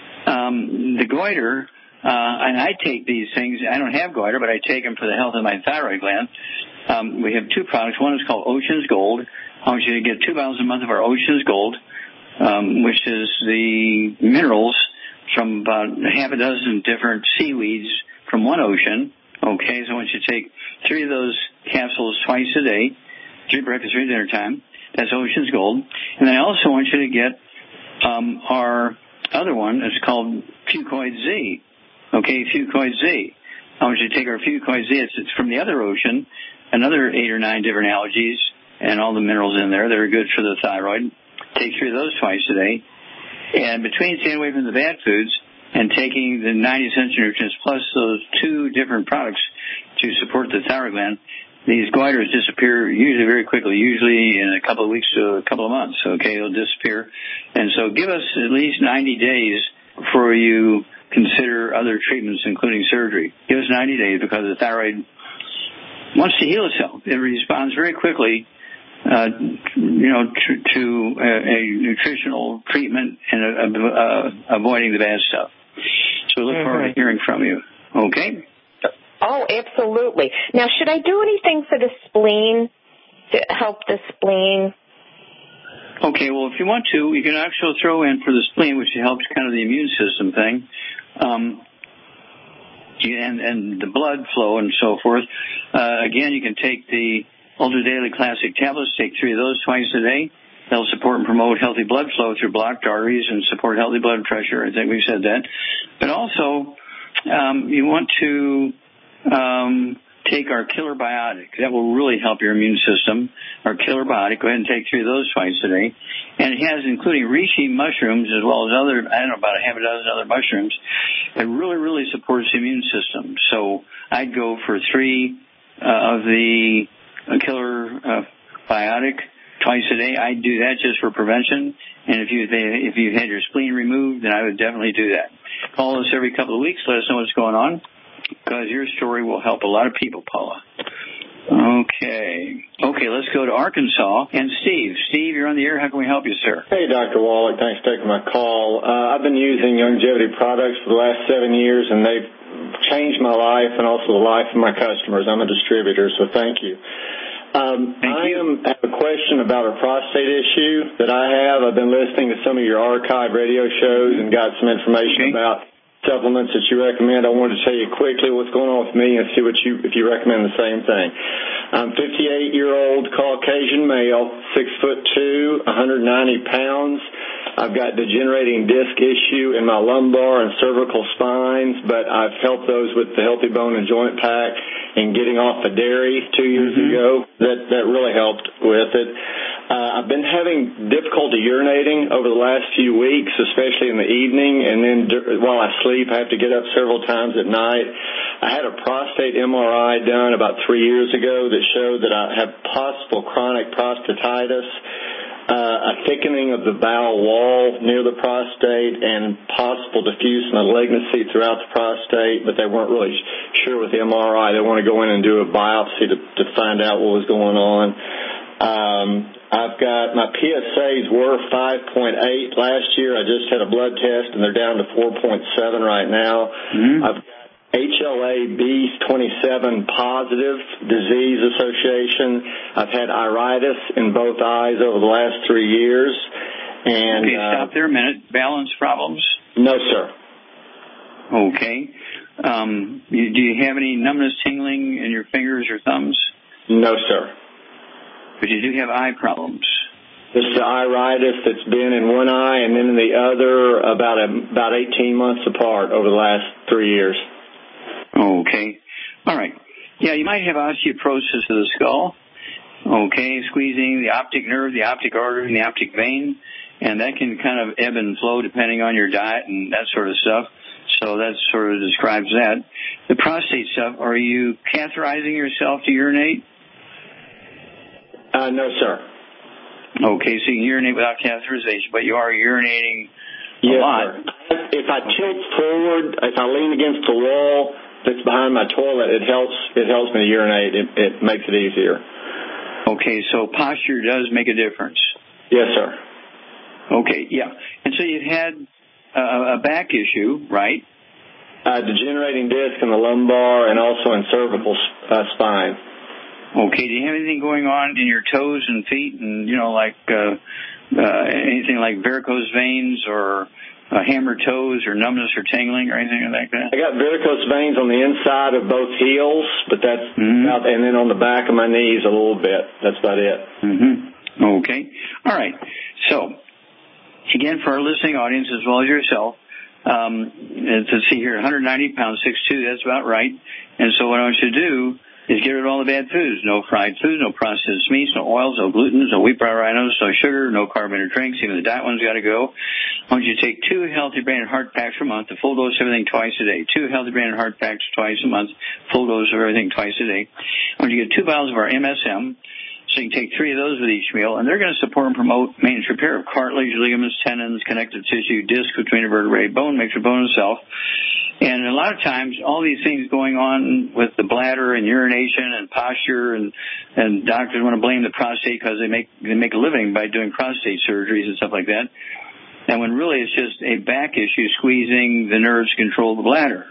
Um, the goiter, uh, and I take these things. I don't have goiter, but I take them for the health of my thyroid gland. Um, we have two products. One is called Ocean's Gold. I want you to get two bottles a month of our Ocean's Gold, um, which is the minerals from about half a dozen different seaweeds from one ocean. Okay, so I want you to take three of those capsules twice a day, three breakfast, three dinner time. That's Ocean's Gold. And then I also want you to get um, our other one. It's called Fucoid Z. Okay, Fucoid Z. I want you to take our Fucoid Z. It's, it's from the other ocean, another eight or nine different algae and all the minerals in there that are good for the thyroid. Take three of those twice a day. And between staying away from the bad foods and taking the ninety essential nutrients plus those two different products to support the thyroid gland, these goiters disappear usually very quickly, usually in a couple of weeks to a couple of months. Okay, they'll disappear. And so give us at least ninety days before you consider other treatments, including surgery. Give us ninety days because the thyroid wants to heal itself. It responds very quickly Uh, you know, to, to a, a nutritional treatment and uh, uh, avoiding the bad stuff. So look mm-hmm. forward to hearing from you. Okay? Oh, absolutely. Now, should I do anything for the spleen to help the spleen? Okay, well, if you want to, you can actually throw in for the spleen, which helps kind of the immune system thing. Um, and, and the blood flow and so forth. Uh, again, you can take the Ultra Daily Classic tablets, take three of those twice a day. They'll support and promote healthy blood flow through blocked arteries and support healthy blood pressure. I think we've said that. But also, um, you want to um, take our Killer Biotic. That will really help your immune system. Our Killer Biotic, go ahead and take three of those twice a day. And it has, including reishi mushrooms as well as other, I don't know, about a half a dozen other mushrooms. It really, really supports the immune system. So I'd go for three uh, of the a Killer uh, Biotic twice a day. I'd do that just for prevention. And if you if you've had your spleen removed, then I would definitely do that. Call us every couple of weeks. Let us know what's going on because your story will help a lot of people, Paula. Okay. Okay, let's go to Arkansas. And Steve. Steve, you're on the air. How can we help you, sir? Hey, Doctor Wallach. Thanks for taking my call. Uh, I've been using longevity products for the last seven years, and they've changed my life and also the life of my customers. I'm a distributor, so thank you. Um, thank I am, have a question about a prostate issue that I have. I've been listening to some of your archive radio shows and got some information okay. about supplements that you recommend. I wanted to tell you quickly what's going on with me and see what you if you recommend the same thing. I'm fifty-eight-year-old Caucasian male, six foot two, one hundred ninety pounds. I've got degenerating disc issue in my lumbar and cervical spines, but I've helped those with the Healthy Bone and Joint Pack and getting off the dairy two years mm-hmm. ago. That that really helped with it. Uh, I've been having difficulty urinating over the last few weeks, especially in the evening, and then while I sleep, I have to get up several times at night. I had a prostate M R I done about three years ago that showed that I have possible chronic prostatitis, uh, a thickening of the bowel wall near the prostate, and possible diffuse malignancy throughout the prostate, but they weren't really sure with the M R I. They want to go in and do a biopsy to, to find out what was going on. Um, I've got my P S As were five point eight last year. I just had a blood test, and they're down to four point seven right now. Mm-hmm. I've got H L A B twenty-seven positive disease association. I've had iritis in both eyes over the last three years. And okay, uh, stop there a minute. Balance problems? No, sir. Okay. Um, you, do you have any numbness, tingling in your fingers or thumbs? No, sir. But you do have eye problems. This is the iritis that's been in one eye and then in the other about a, about eighteen months apart over the last three years. Okay. All right. Yeah, you might have osteoporosis of the skull. Okay, squeezing the optic nerve, the optic artery, and the optic vein. And that can kind of ebb and flow depending on your diet and that sort of stuff. So that sort of describes that. The prostate stuff, are you catheterizing yourself to urinate? Uh, no, sir. Okay, so you can urinate without catheterization, but you are urinating a yes, lot. Sir. If I tilt forward, if I lean against the wall that's behind my toilet, it helps. It helps me to urinate. It, it makes it easier. Okay, so posture does make a difference. Yes, sir. Okay, yeah. And so you've had uh, a back issue, right? Uh, degenerating disc in the lumbar and also in cervical uh, spine. Okay, do you have anything going on in your toes and feet and, you know, like uh, uh, anything like varicose veins or uh, hammer toes or numbness or tingling or anything like that? I got varicose veins on the inside of both heels, but that's mm-hmm. about, and then on the back of my knees a little bit. That's about it. Mm-hmm. Okay. All right. So, again, for our listening audience as well as yourself, um, let's see here, one hundred ninety pounds, six foot two, that's about right. And so what I want you to do is get rid of all the bad foods. No fried foods, no processed meats, no oils, no glutens, no wheat bran rhinos, no sugar, no carbonated drinks. Even the diet ones got to go. I want you to take two Healthy Brain and Heart Packs per month, a full dose of everything twice a day. Two Healthy Brain and Heart Packs twice a month, full dose of everything twice a day. I want you to get two bottles of our M S M. So you can take three of those with each meal, and they're going to support and promote maintenance repair of cartilage, ligaments, tendons, connective tissue, disc between the vertebrae, bone, makes your bone itself. And a lot of times, all these things going on with the bladder and urination and posture, and and doctors want to blame the prostate because they make they make a living by doing prostate surgeries and stuff like that. And when really it's just a back issue, squeezing the nerves to control the bladder.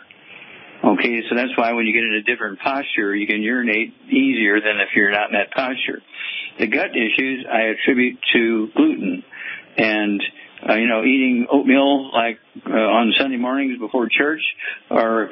Okay, so that's why when you get in a different posture, you can urinate easier than if you're not in that posture. The gut issues I attribute to gluten and, uh, you know, eating oatmeal like uh, on Sunday mornings before church, or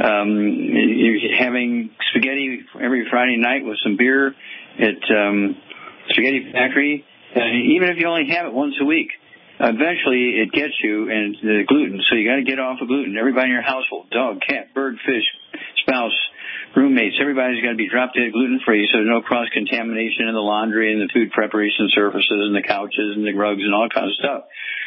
um, having spaghetti every Friday night with some beer at um, Spaghetti Factory. And even if you only have it once a week, eventually it gets you and the gluten. So you got to get off of gluten. Everybody in your household, dog, cat, bird, fish, spouse, roommates, everybody's got to be drop dead gluten free so there's no cross contamination in the laundry and the food preparation surfaces and the couches and the rugs and all kinds of stuff.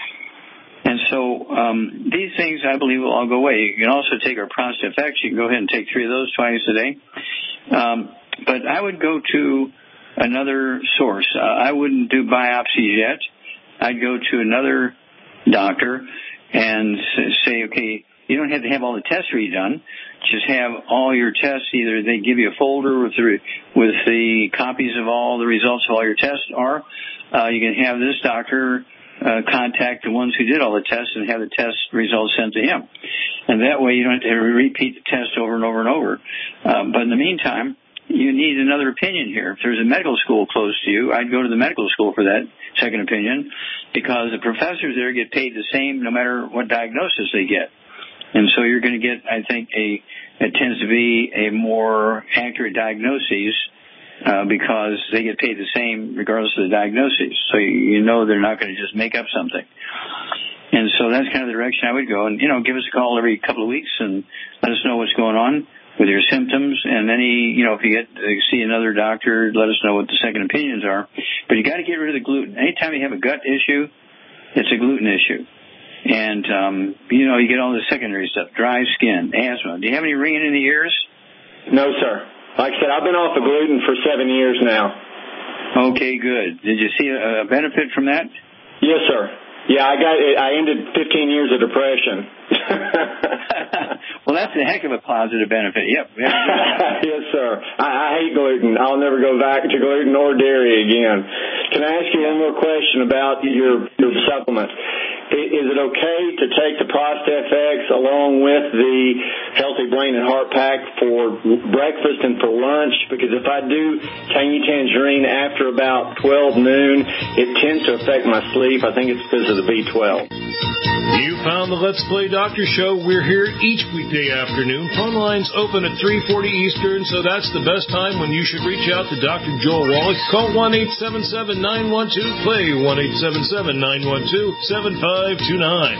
And so um, these things, I believe, will all go away. You can also take our Prostate F X. You can go ahead and take three of those twice a day. Um, but I would go to another source. Uh, I wouldn't do biopsies yet. I'd go to another doctor and say, okay, you don't have to have all the tests redone. Just have all your tests. Either they give you a folder with the, with the copies of all the results of all your tests, or uh, you can have this doctor uh, contact the ones who did all the tests and have the test results sent to him. And that way you don't have to repeat the test over and over and over. Uh, but in the meantime, you need another opinion here. If there's a medical school close to you, I'd go to the medical school for that second opinion, because the professors there get paid the same no matter what diagnosis they get. And so you're going to get, I think, a it tends to be a more accurate diagnosis uh, because they get paid the same regardless of the diagnosis. So you, you know they're not going to just make up something. And so that's kind of the direction I would go. And, you know, give us a call every couple of weeks and let us know what's going on with your symptoms, and any, you know, if you get to see another doctor, let us know what the second opinions are. But you got to get rid of the gluten. Anytime you have a gut issue, it's a gluten issue. And, um, you know, you get all the secondary stuff, dry skin, asthma. Do you have any ringing in the ears? No, sir. Like I said, I've been off of gluten for seven years now. Okay, good. Did you see a, a benefit from that? Yes, sir. Yeah, I got. I ended fifteen years of depression. Well, that's a heck of a positive benefit. Yep. Yes, sir. I, I hate gluten. I'll never go back to gluten or dairy again. Can I ask you one more question about your your supplements? Is it okay to take the ProstFX along with the Healthy Brain and Heart Pack for breakfast and for lunch? Because if I do Tangy Tangerine after about twelve noon, it tends to affect my sleep. I think it's because of the B twelve. You found the Let's Play Doctor Show. We're here each weekday afternoon. Phone lines open at three forty Eastern, so that's the best time when you should reach out to Doctor Joel Wallach. Call one eight seven seven, nine one two, play, one eight seven seven, nine one two, seven five two nine.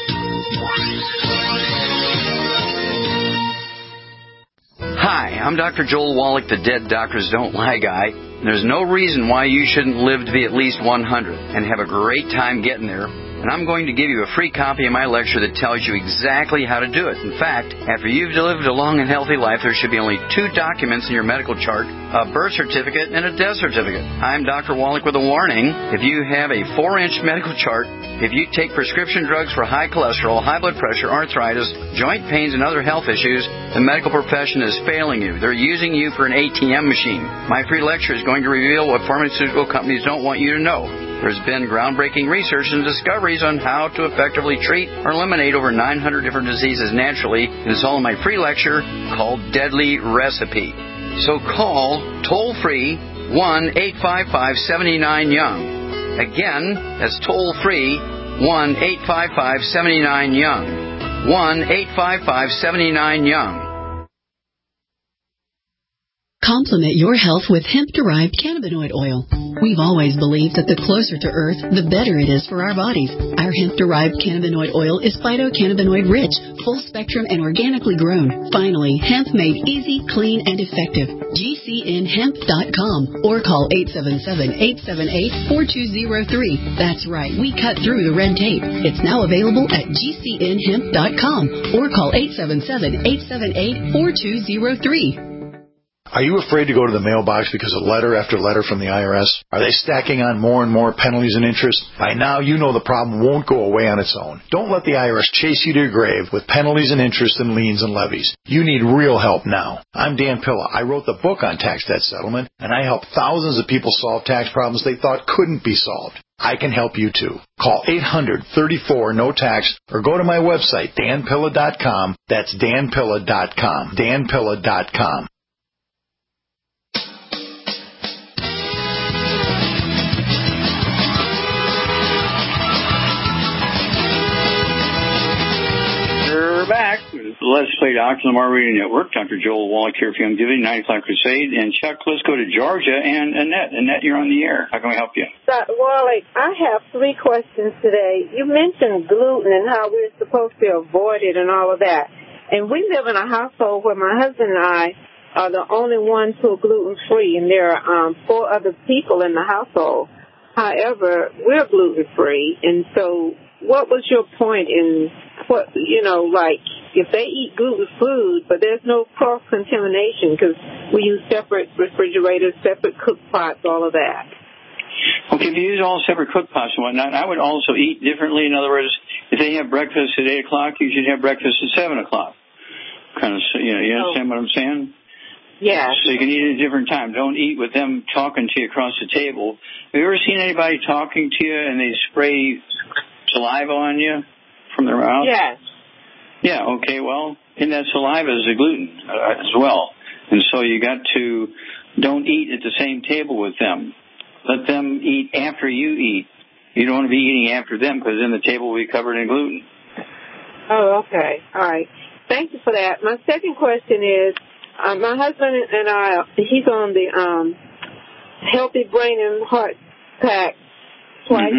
Hi, I'm Doctor Joel Wallach, the Dead Doctors Don't Lie guy. There's no reason why you shouldn't live to be at least one hundred and have a great time getting there. And I'm going to give you a free copy of my lecture that tells you exactly how to do it. In fact, after you've lived a long and healthy life, there should be only two documents in your medical chart, a birth certificate and a death certificate. I'm Doctor Wallach with a warning. If you have a four-inch medical chart, if you take prescription drugs for high cholesterol, high blood pressure, arthritis, joint pains, and other health issues, the medical profession is failing you. They're using you for an A T M machine. My free lecture is going to reveal what pharmaceutical companies don't want you to know. There's been groundbreaking research and discoveries on how to effectively treat or eliminate over nine hundred different diseases naturally. It is all in my free lecture called Deadly Recipe. So call toll-free one eight five five, seven nine, young. Again, that's toll-free one eight five five, seven nine, young. one eight five five, seven nine, young. Complement your health with hemp-derived cannabinoid oil. We've always believed that the closer to Earth, the better it is for our bodies. Our hemp-derived cannabinoid oil is phytocannabinoid-rich, full-spectrum, and organically grown. Finally, hemp made easy, clean, and effective. G C N hemp dot com or call eight seven seven, eight seven eight, four two zero three. That's right, we cut through the red tape. It's now available at G C N hemp dot com or call eight seven seven, eight seven eight, four two zero three. Are you afraid to go to the mailbox because of letter after letter from the I R S? Are they stacking on more and more penalties and interest? By now, you know the problem won't go away on its own. Don't let the I R S chase you to your grave with penalties and interest and liens and levies. You need real help now. I'm Dan Pilla. I wrote the book on tax debt settlement, and I help thousands of people solve tax problems they thought couldn't be solved. I can help you too. Call eight hundred, thirty-four, no tax or go to my website, dan pilla dot com. That's dan pilla dot com. dan pilla dot com. Back. Let's Play Doctor Lamar Radio Network. Doctor Joel Wallach here for Youngevity, nine o'clock Crusade. And Chuck, let's go to Georgia. And Annette. Annette, you're on the air. How can we help you? Doctor Wallach, I have three questions today. You mentioned gluten and how we're supposed to avoid it and all of that. And we live in a household where my husband and I are the only ones who are gluten-free, and there are um, four other people in the household. However, we're gluten-free, and so what was your point in what, you know, like, if they eat gluten food, but there's no cross-contamination because we use separate refrigerators, separate cook pots, all of that. Okay, if you use all separate cook pots and whatnot, I would also eat differently. In other words, if they have breakfast at eight o'clock, you should have breakfast at seven o'clock. Kind of, you know, you understand oh. what I'm saying? Yeah. So you can eat at a different time. Don't eat with them talking to you across the table. Have you ever seen anybody talking to you and they spray saliva on you from their mouth? Yes. Yeah, okay, well, in that saliva is the gluten uh, as well. And so you got to, don't eat at the same table with them. Let them eat after you eat. You don't want to be eating after them because then the table will be covered in gluten. Oh, okay. All right. Thank you for that. My second question is, uh, my husband and I, he's on the um, Healthy Brain and Heart Pack twice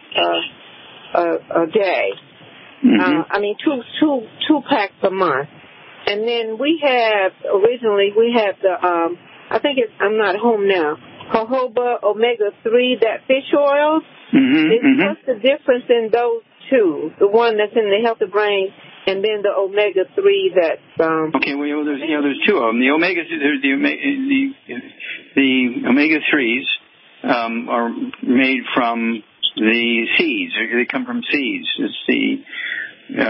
mm-hmm. uh, a, a day. Mm-hmm. Uh, I mean, two, two, two packs a month. And then we have, originally, we have the, um, I think it's, I'm not home now, jojoba omega three, that fish oil. Mm-hmm, is, mm-hmm. What's the difference in those two? The one that's in the Healthy Brain and then the omega three that's... Um, okay, well, there's, you know, there's two of them. The omega, there's the, the, the omega threes um, are made from the seeds. They come from seeds. It's the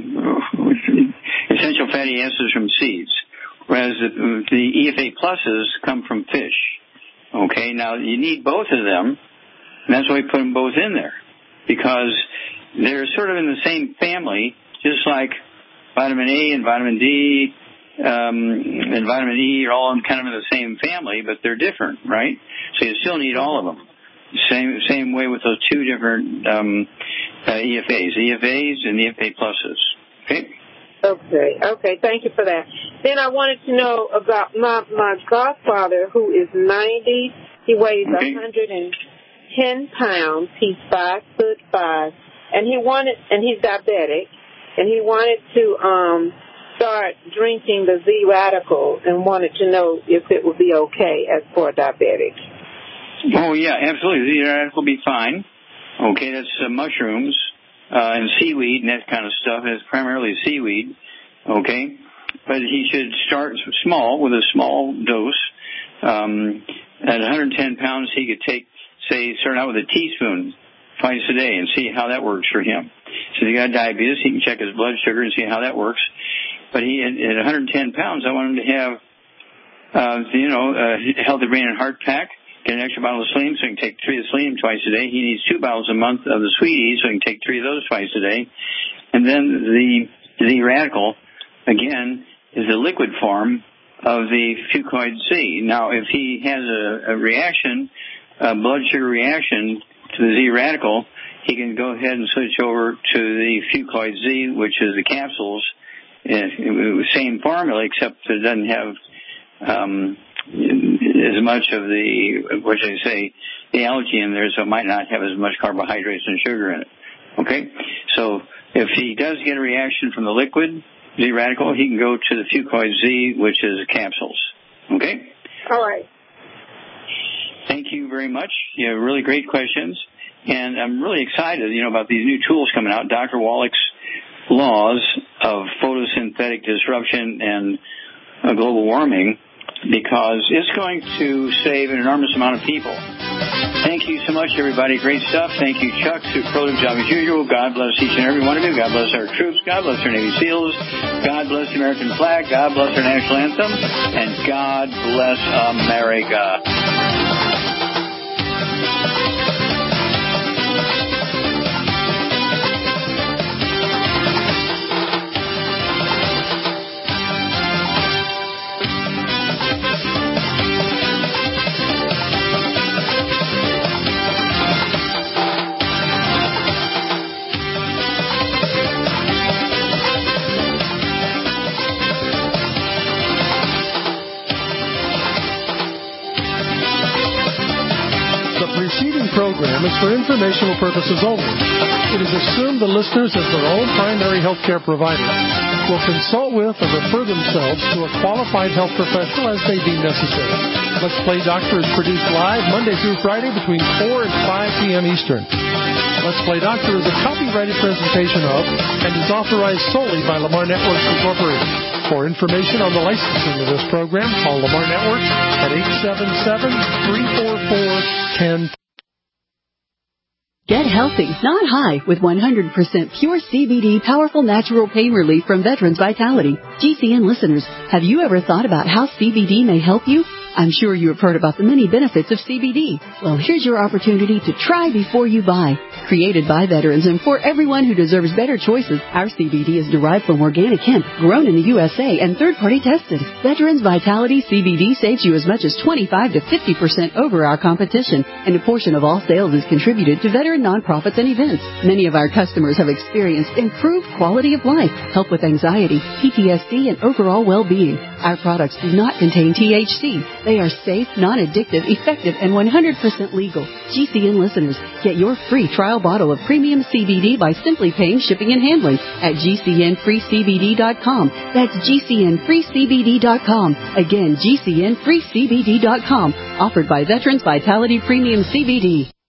um, essential fatty acids from seeds, whereas the, the E F A pluses come from fish. Okay, now you need both of them, and that's why we put them both in there, because they're sort of in the same family, just like vitamin A and vitamin D um, and vitamin E are all kind of in the same family, but they're different, right? So you still need all of them. Same same way with those two different um, uh, E F As, E F As and E F A pluses. Okay. Okay. Okay. Thank you for that. Then I wanted to know about my my godfather, who is ninety. He weighs okay. one hundred ten pounds. He's five foot five, and he wanted, and he's diabetic, and he wanted to um start drinking the Z Radical, and wanted to know if it would be okay as for a diabetic. Oh, yeah, absolutely. The radical will be fine. Okay, that's uh, mushrooms uh, and seaweed and that kind of stuff. It's primarily seaweed, okay? But he should start small with a small dose. Um, at one hundred ten pounds, he could take, say, start out with a teaspoon twice a day and see how that works for him. So if he got diabetes, he can check his blood sugar and see how that works. But he, at, at one hundred ten pounds, I want him to have, uh, you know, a healthy brain and heart pack. Get an extra bottle of Selenium so he can take three of Selenium twice a day. He needs two bottles a month of the Sweeties so he can take three of those twice a day. And then the Z Radical, again, is a liquid form of the Fucoid Z. Now, if he has a, a reaction, a blood sugar reaction to the Z Radical, he can go ahead and switch over to the Fucoid Z, which is the capsules. Same formula, except it doesn't have um, as much of the, what should I say, the allergy in there, so it might not have as much carbohydrates and sugar in it. Okay? So if he does get a reaction from the liquid Z Radical, he can go to the Fucoid Z, which is capsules. Okay? All right. Thank you very much. You have really great questions. And I'm really excited, you know, about these new tools coming out. Doctor Wallach's laws of photosynthetic disruption and uh, global warming, because it's going to save an enormous amount of people. Thank you so much, everybody. Great stuff. Thank you, Chuck. Superlative job as usual. God bless each and every one of you. God bless our troops. God bless our Navy SEALs. God bless the American flag. God bless our national anthem. And God bless America. Program is for informational purposes only. It is assumed the listeners, as their own primary health care provider, will consult with or refer themselves to a qualified health professional as they deem necessary. Let's Play Doctor is produced live Monday through Friday between four and five p.m. Eastern. Let's Play Doctor is a copyrighted presentation of and is authorized solely by Lamar Networks Incorporated. For information on the licensing of this program, call Lamar Networks at eight seven seven, three four four, one zero. Get healthy, not high, with one hundred percent pure C B D powerful natural pain relief from Veterans Vitality. G C N listeners, have you ever thought about how C B D may help you? I'm sure you have heard about the many benefits of C B D. Well, here's your opportunity to try before you buy. Created by veterans and for everyone who deserves better choices, our C B D is derived from organic hemp, grown in the U S A, and third-party tested. Veterans Vitality C B D saves you as much as twenty-five to fifty percent over our competition, and a portion of all sales is contributed to veteran nonprofits and events. Many of our customers have experienced improved quality of life, help with anxiety, P T S D, and overall well-being. Our products do not contain T H C. They are safe, non-addictive, effective, and one hundred percent legal. G C N listeners, get your free trial bottle of premium C B D by simply paying shipping and handling at G C N free C B D dot com. That's G C N free C B D dot com. Again, G C N free C B D dot com. Offered by Veterans Vitality Premium C B D.